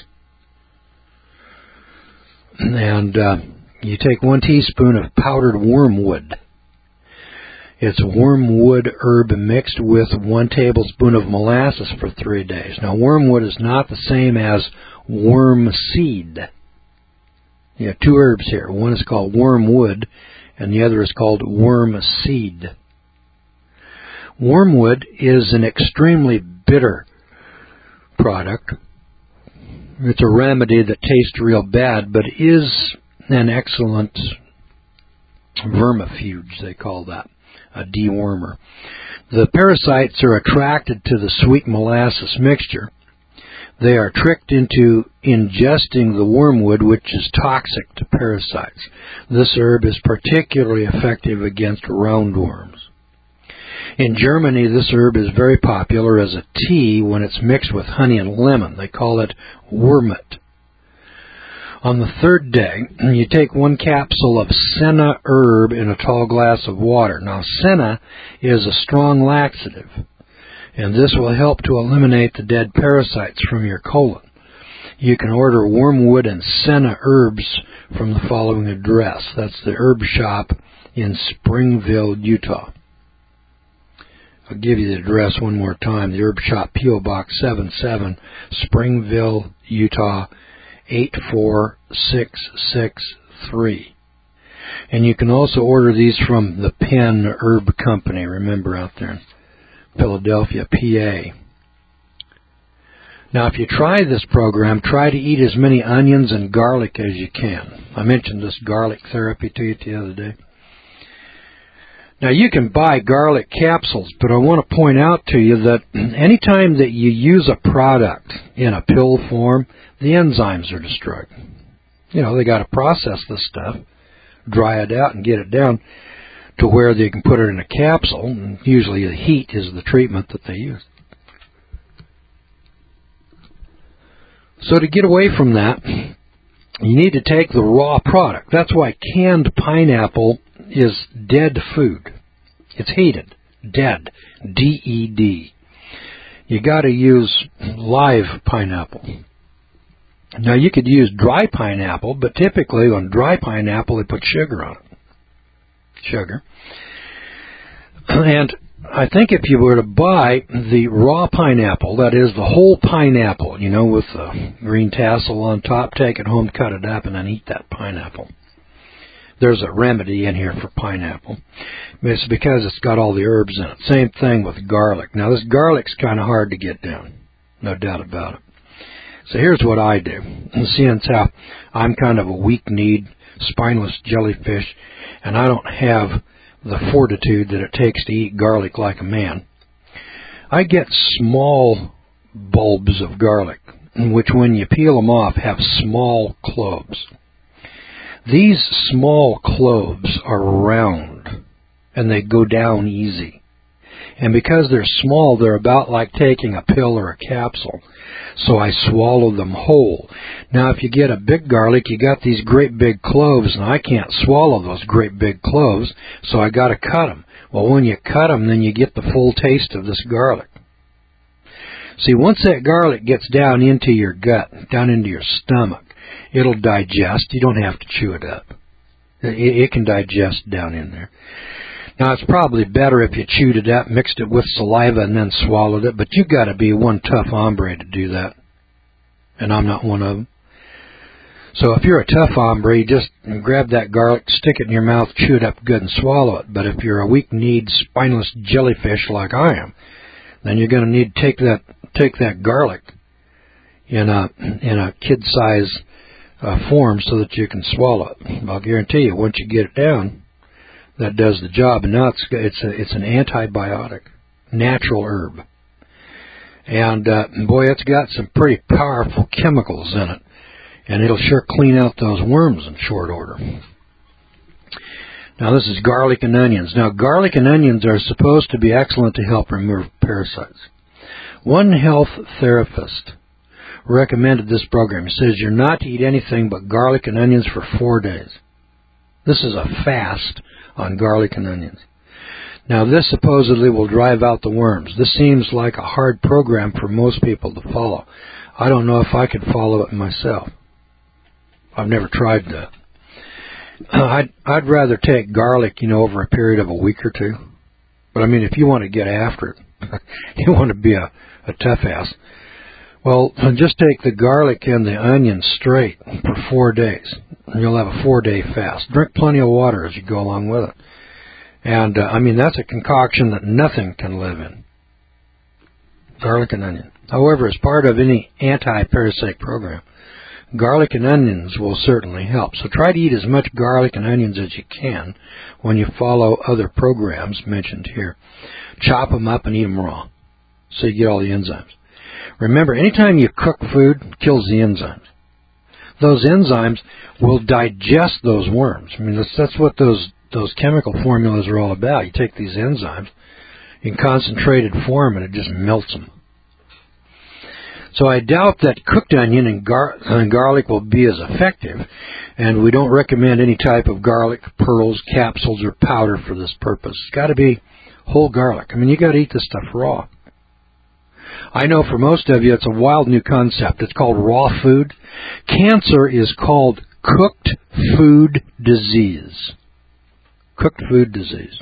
And uh, you take one teaspoon of powdered wormwood. It's wormwood herb mixed with one tablespoon of molasses for three days. Now, wormwood is not the same as worm seed. You have two herbs here. One is called wormwood, and the other is called worm seed. Wormwood is an extremely bitter product. It's a remedy that tastes real bad, but is an excellent vermifuge, they call that. a dewormer. The parasites are attracted to the sweet molasses mixture. They are tricked into ingesting the wormwood, which is toxic to parasites. This herb is particularly effective against roundworms. In Germany, this herb is very popular as a tea when it's mixed with honey and lemon. They call it Wormit. On the third day, you take one capsule of senna herb in a tall glass of water. Now, senna is a strong laxative, and this will help to eliminate the dead parasites from your colon. You can order wormwood and senna herbs from the following address. That's the herb shop in Springville, Utah. I'll give you the address one more time. The herb shop, P O Box seven seven, Springville, Utah, eight four six six three. And you can also order these from the Penn Herb Company, remember, out there in Philadelphia, P A. Now, if you try this program, try to eat as many onions and garlic as you can. I mentioned this garlic therapy to you the other day. Now, you can buy garlic capsules, but I want to point out to you that anytime that you use a product in a pill form, the enzymes are destroyed. You know, they got to process this stuff, dry it out, and get it down to where they can put it in a capsule. And usually the heat is the treatment that they use. So to get away from that, you need to take the raw product. That's why canned pineapple is dead food. It's heated, dead, D E D. You got to use live pineapple. Now, you could use dry pineapple, but typically on dry pineapple they put sugar on it. Sugar. And I think if you were to buy the raw pineapple, that is the whole pineapple, you know, with the green tassel on top, take it home, cut it up, and then eat that pineapple. There's a remedy in here for pineapple. It's because it's got all the herbs in it. Same thing with garlic. Now, this garlic's kind of hard to get down, no doubt about it. So here's what I do. And seeing how I'm kind of a weak-kneed, spineless jellyfish, and I don't have the fortitude that it takes to eat garlic like a man, I get small bulbs of garlic, which when you peel them off have small cloves. These small cloves are round, and they go down easy. And because they're small, they're about like taking a pill or a capsule. So I swallow them whole. Now, if you get a big garlic, you got these great big cloves, and I can't swallow those great big cloves, so I got to cut them. Well, when you cut them, then you get the full taste of this garlic. See, once that garlic gets down into your gut, down into your stomach, it'll digest. You don't have to chew it up. It, it can digest down in there. Now, it's probably better if you chewed it up, mixed it with saliva, and then swallowed it, but you've got to be one tough hombre to do that, and I'm not one of them. So if you're a tough hombre, you just grab that garlic, stick it in your mouth, chew it up good, and swallow it. But if you're a weak-kneed, spineless jellyfish like I am, then you're going to need to take that take that garlic in a in a kid-size uh, form so that you can swallow it. I'll guarantee you, once you get it down, that does the job. And now it's it's a, it's an antibiotic, natural herb, and uh, boy, it's got some pretty powerful chemicals in it, and it'll sure clean out those worms in short order. Now, this is garlic and onions. Now, garlic and onions are supposed to be excellent to help remove parasites. One health therapist recommended this program. He says you're not to eat anything but garlic and onions for four days. This is a fast on garlic and onions. Now, this supposedly will drive out the worms. This seems like a hard program for most people to follow. I don't know if I could follow it myself. I've never tried that. I'd, I'd rather take garlic, you know, over a period of a week or two. But, I mean, if you want to get after it, you want to be a, a tough ass, well, just take the garlic and the onion straight for four days. And you'll have a four-day fast. Drink plenty of water as you go along with it. And, uh, I mean, that's a concoction that nothing can live in. Garlic and onion. However, as part of any anti-parasite program, Garlic and onions will certainly help. So try to eat as much garlic and onions as you can when you follow other programs mentioned here. Chop them up and eat them raw so you get all the enzymes. Remember, anytime you cook food, it kills the enzymes. Those enzymes will digest those worms. I mean, that's, that's what those, those chemical formulas are all about. You take these enzymes in concentrated form and it just melts them. So I doubt that cooked onion and, gar- and garlic will be as effective, and we don't recommend any type of garlic pearls, capsules, or powder for this purpose. It's got to be whole garlic. I mean, you got to eat this stuff raw. I know for most of you it's a wild new concept. It's called raw food. Cancer is called cooked food disease. Cooked food disease.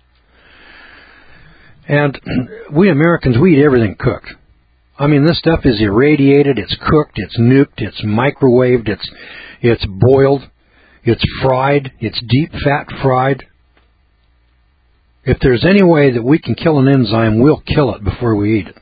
And we Americans, we eat everything cooked. I mean, this stuff is irradiated, it's cooked, it's nuked, it's microwaved, it's it's boiled, it's fried, it's deep fat fried. If there's any way that we can kill an enzyme, we'll kill it before we eat it.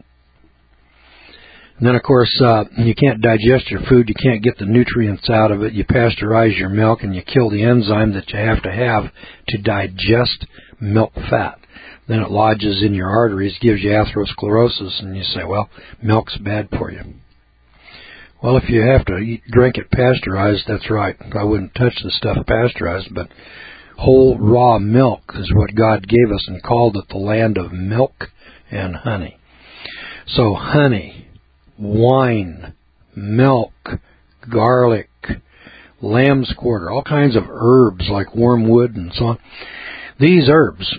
And then, of course, uh, you can't digest your food, you can't get the nutrients out of it, you pasteurize your milk, and you kill the enzyme that you have to have to digest milk fat. Then it lodges in your arteries, gives you atherosclerosis, and you say, well, milk's bad for you. Well, if you have to eat, drink it pasteurized, that's right. I wouldn't touch the stuff pasteurized, but whole raw milk is what God gave us and called it the land of milk and honey. So honey, wine, milk, garlic, lamb's quarter, all kinds of herbs like wormwood and so on. These herbs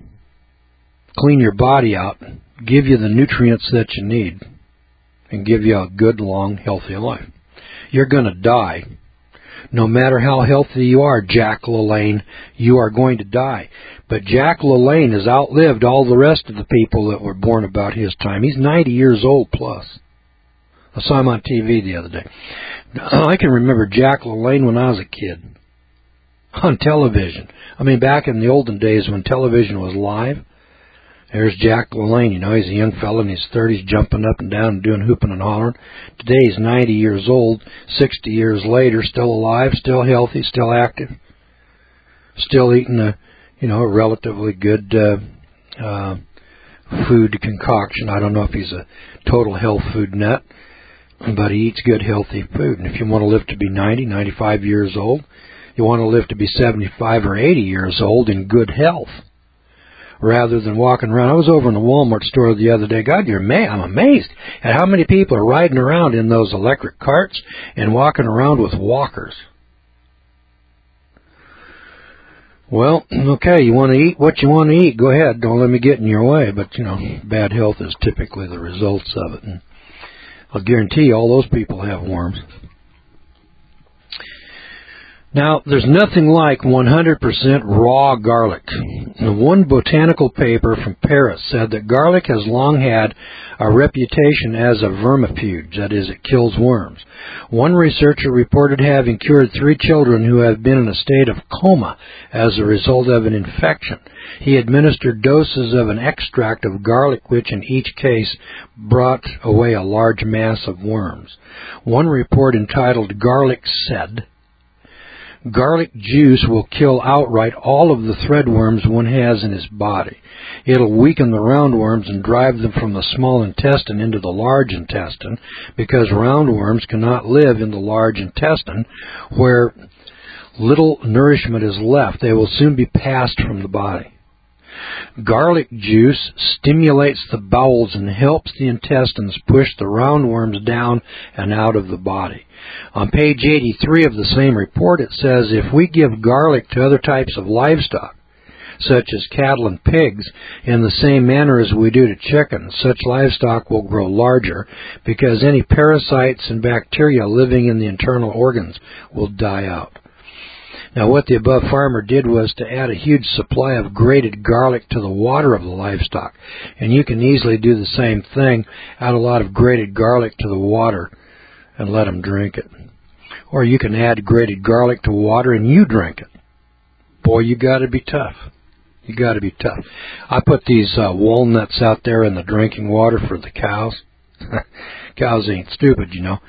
clean your body out, give you the nutrients that you need, and give you a good, long, healthy life. You're going to die. No matter how healthy you are, Jack LaLanne, you are going to die. But Jack LaLanne has outlived all the rest of the people that were born about his time. He's ninety years old plus. I saw him on T V the other day. I can remember Jack LaLanne when I was a kid. On television. I mean, back in the olden days when television was live, there's Jack LaLanne, you know, he's a young fella in his thirties, jumping up and down and doing hooping and hollering. Today he's ninety years old, sixty years later, still alive, still healthy, still active, still eating a, you know, a relatively good uh, uh, food concoction. I don't know if he's a total health food nut, but he eats good, healthy food. And if you want to live to be ninety, ninety-five years old, you want to live to be seventy-five or eighty years old in good health, rather than walking around. I was over in the Walmart store the other day. God, you're ama- I'm amazed at how many people are riding around in those electric carts and walking around with walkers. Well, okay, you want to eat what you want to eat. Go ahead. Don't let me get in your way. But, you know, bad health is typically the results of it. And I'll guarantee you all those people have worms. Now, there's nothing like one hundred percent raw garlic. One botanical paper from Paris said that garlic has long had a reputation as a vermifuge, that is, it kills worms. One researcher reported having cured three children who had been in a state of coma as a result of an infection. He administered doses of an extract of garlic, which in each case brought away a large mass of worms. One report entitled Garlic Said, garlic juice will kill outright all of the threadworms one has in his body. It'll weaken the roundworms and drive them from the small intestine into the large intestine, because roundworms cannot live in the large intestine where little nourishment is left. They will soon be passed from the body. Garlic juice stimulates the bowels and helps the intestines push the roundworms down and out of the body. On page eighty-three of the same report, it says, if we give garlic to other types of livestock, such as cattle and pigs, in the same manner as we do to chickens, such livestock will grow larger, because any parasites and bacteria living in the internal organs will die out. Now, what the above farmer did was to add a huge supply of grated garlic to the water of the livestock. And you can easily do the same thing, add a lot of grated garlic to the water and let them drink it. Or you can add grated garlic to water and you drink it. Boy, you got to be tough. You got to be tough. I put these uh, walnuts out there in the drinking water for the cows. Cows ain't stupid, you know.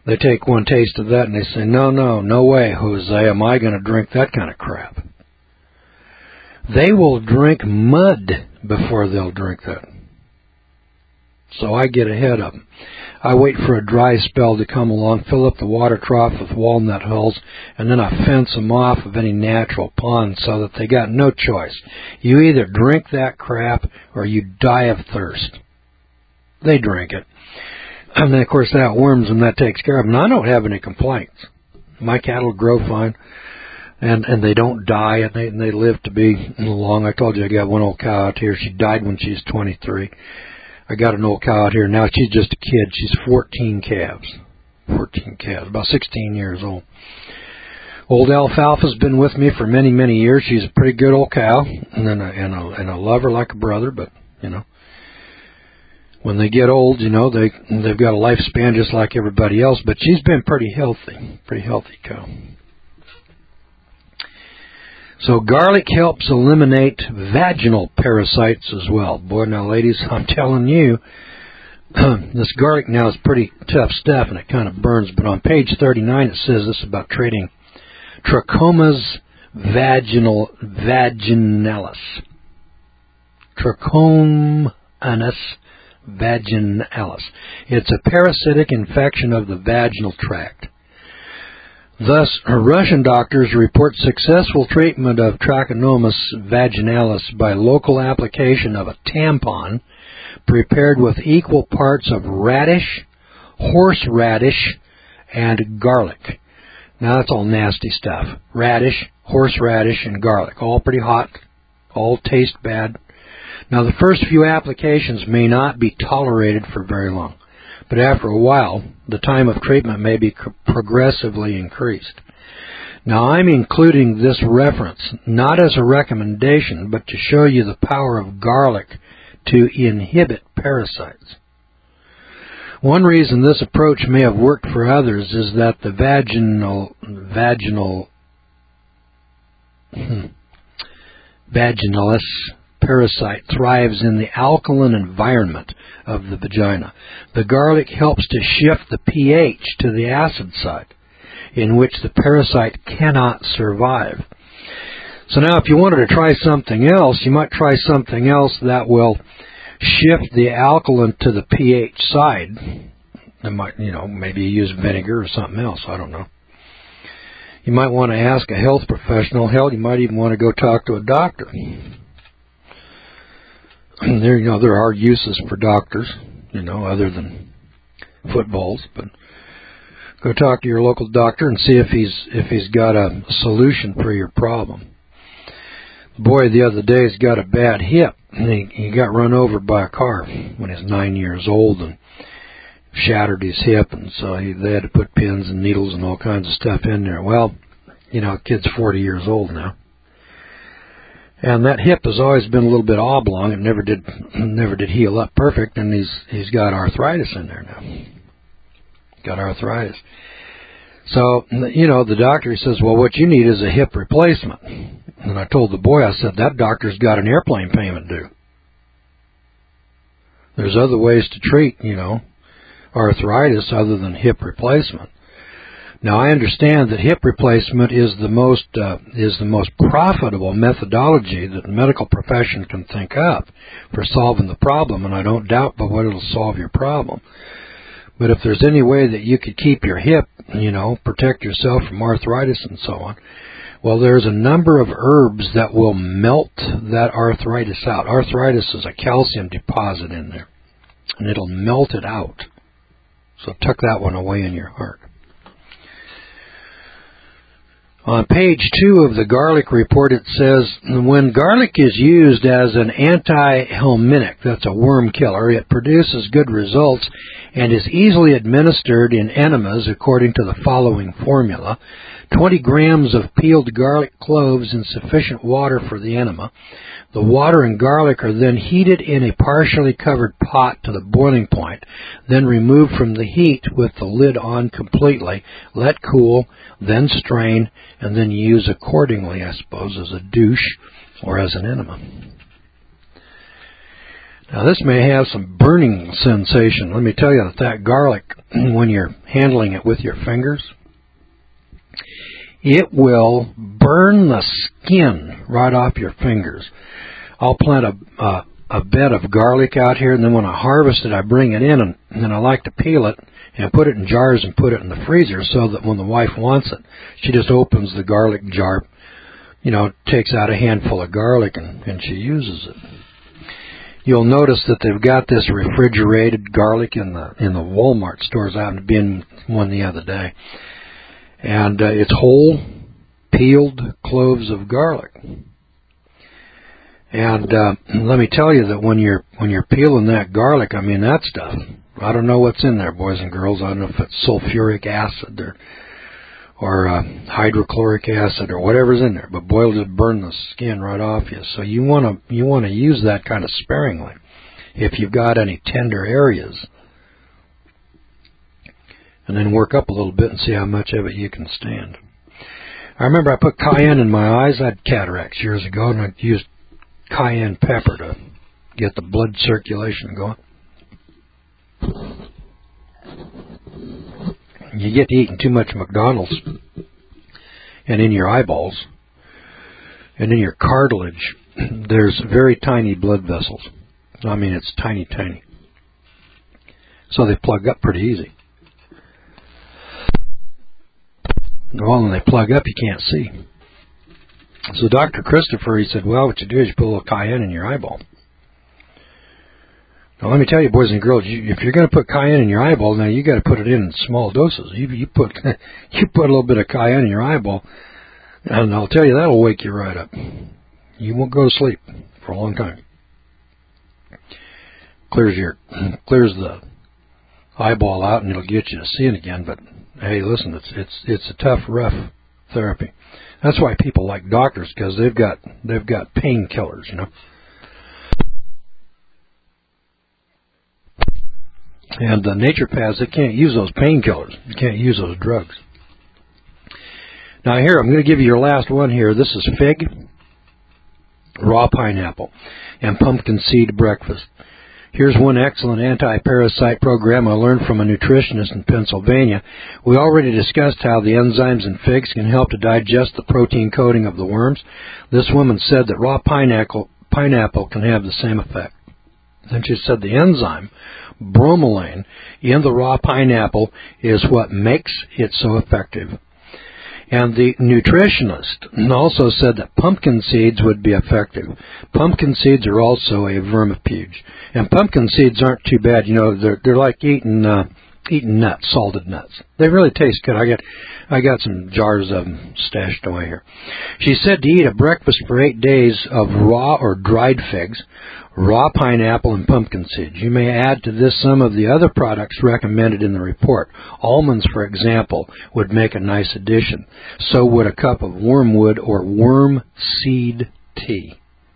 They take one taste of that and they say, no, no, no way, Jose, am I going to drink that kind of crap. They will drink mud before they'll drink that. So I get ahead of them. I wait for a dry spell to come along, fill up the water trough with walnut hulls, and then I fence them off of any natural ponds so that they got no choice. You either drink that crap or you die of thirst. They drink it. And then, of course, that worms them, that takes care of them. And I don't have any complaints. My cattle grow fine, and and they don't die, and they, and they live to be long. I told you I got one old cow out here. She died when she was twenty-three. I got an old cow out here now. She's just a kid. She's fourteen calves. fourteen calves, about sixteen years old. Old Alfalfa's been with me for many, many years. She's a pretty good old cow, and then and I and I love her like a brother. But you know, when they get old, you know, they they've got a lifespan just like everybody else. But she's been pretty healthy, pretty healthy cow. So garlic helps eliminate vaginal parasites as well. Boy, now, ladies, I'm telling you, this garlic now is pretty tough stuff, and it kind of burns. But on page thirty-nine, it says this about treating Trichomonas vaginal, vaginalis. Trichomonas vaginalis. It's a parasitic infection of the vaginal tract. Thus, Russian doctors report successful treatment of Trichomonas vaginalis by local application of a tampon prepared with equal parts of radish, horseradish, and garlic. Now, that's all nasty stuff. Radish, horseradish, and garlic. All pretty hot. All taste bad. Now, the first few applications may not be tolerated for very long. But after a while, the time of treatment may be progressively increased. Now, I'm including this reference not as a recommendation, but to show you the power of garlic to inhibit parasites. One reason this approach may have worked for others is that the vaginal, vaginal, hmm, vaginalis parasite thrives in the alkaline environment of the vagina. The garlic helps to shift the pH to the acid side, in which the parasite cannot survive. So now if you wanted to try something else, you might try something else that will shift the alkaline to the pH side. It might, you know, maybe use vinegar or something else. I don't know. You might want to ask a health professional. Hell, you might even want to go talk to a doctor. There, you know, there are uses for doctors, you know, other than footballs. But go talk to your local doctor and see if he's if he's got a solution for your problem. The boy the other day has got a bad hip. And he, he got run over by a car when he was nine years old and shattered his hip, and so he, they had to put pins and needles and all kinds of stuff in there. Well, you know, the kid's forty years old now. And that hip has always been a little bit oblong. It never did, never did heal up perfect, and he's he's got arthritis in there now. Got arthritis. So, you know, the doctor says, well, what you need is a hip replacement. And I told the boy, I said, that doctor's got an airplane payment due. There's other ways to treat, you know, arthritis other than hip replacement. Now, I understand that hip replacement is the most uh, is the most profitable methodology that the medical profession can think up for solving the problem, and I don't doubt but what it'll solve your problem. But if there's any way that you could keep your hip, you know, protect yourself from arthritis and so on, well, there's a number of herbs that will melt that arthritis out. Arthritis is a calcium deposit in there, and it'll melt it out. So tuck that one away in your heart. On page two of the garlic report, it says, when garlic is used as an antihelminthic, that's a worm killer, it produces good results and is easily administered in enemas according to the following formula. twenty grams of peeled garlic cloves in sufficient water for the enema. The water and garlic are then heated in a partially covered pot to the boiling point, then removed from the heat with the lid on completely. Let cool, then strain, and then use accordingly, I suppose, as a douche or as an enema. Now, this may have some burning sensation. Let me tell you that that garlic, when you're handling it with your fingers, it will burn the skin right off your fingers. I'll plant a, a, a bed of garlic out here, and then when I harvest it, I bring it in, and, and then I like to peel it and put it in jars and put it in the freezer so that when the wife wants it, she just opens the garlic jar, you know, takes out a handful of garlic, and, and she uses it. You'll notice that they've got this refrigerated garlic in the in the Walmart stores. I happened to be in one the other day. And uh, it's whole, peeled cloves of garlic. And uh, let me tell you that when you're when you're peeling that garlic, I mean, that stuff, I don't know what's in there, boys and girls. I don't know if it's sulfuric acid or or uh, hydrochloric acid or whatever's in there, but boy, it'll just burn the skin right off you. So you want to you want to use that kind of sparingly if you've got any tender areas, and then work up a little bit and see how much of it you can stand. I remember I put cayenne in my eyes. I had cataracts years ago, and I used cayenne pepper to get the blood circulation going. You get to eating too much McDonald's, and in your eyeballs and in your cartilage, there's very tiny blood vessels. I mean, it's tiny, tiny. So they plug up pretty easy. Well, when they plug up, you can't see. So Doctor Christopher, he said, well, what you do is you put a little cayenne in your eyeball. Now, let me tell you, boys and girls, you, if you're going to put cayenne in your eyeball, now you got to put it in small doses. You, you put you put a little bit of cayenne in your eyeball, and I'll tell you, that'll wake you right up. You won't go to sleep for a long time. Clears your clears the eyeball out, and it'll get you to seeing again. But hey, listen, it's it's it's a tough, rough therapy. That's why people like doctors, because they've got they've got painkillers, you know. And the naturopaths, they can't use those painkillers. You can't use those drugs. Now here, I'm going to give you your last one here. This is fig, raw pineapple, and pumpkin seed breakfast. Here's one excellent anti-parasite program I learned from a nutritionist in Pennsylvania. We already discussed how the enzymes in figs can help to digest the protein coating of the worms. This woman said that raw pineapple, pineapple can have the same effect. And she said the enzyme bromelain in the raw pineapple is what makes it so effective. And the nutritionist also said that pumpkin seeds would be effective. Pumpkin seeds are also a vermifuge. And pumpkin seeds aren't too bad. You know, they're they're like eating uh, eating nuts, salted nuts. They really taste good. I got I got some jars of them stashed away here. She said to eat a breakfast for eight days of raw or dried figs, raw pineapple, and pumpkin seeds. You may add to this some of the other products recommended in the report. Almonds, for example, would make a nice addition. So would a cup of wormwood or worm seed tea.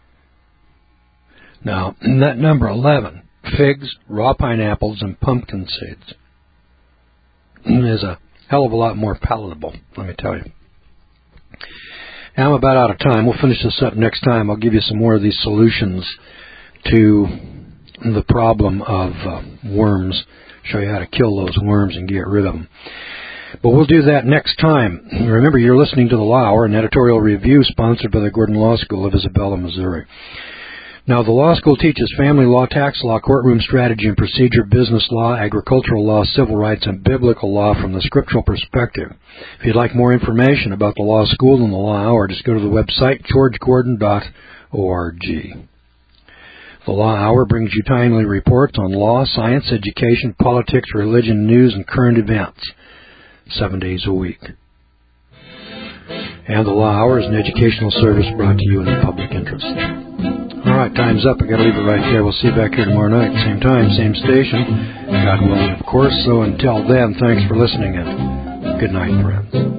Now, that number eleven, figs, raw pineapples, and pumpkin seeds, is a hell of a lot more palatable, let me tell you. Now I'm about out of time. We'll finish this up next time. I'll give you some more of these solutions to the problem of uh, worms, show you how to kill those worms and get rid of them. But we'll do that next time. Remember, you're listening to The Law Hour, an editorial review sponsored by the Gordon Law School of Isabella, Missouri. Now, the law school teaches family law, tax law, courtroom strategy and procedure, business law, agricultural law, civil rights, and biblical law from the scriptural perspective. If you'd like more information about the law school and the law hour, just go to the website, george gordon dot org. The Law Hour brings you timely reports on law, science, education, politics, religion, news, and current events, seven days a week. And the Law Hour is an educational service brought to you in the public interest. All right, time's up. I got to leave it right there. We'll see you back here tomorrow night, same time, same station. God willing, of course. So until then, thanks for listening, and good night, friends.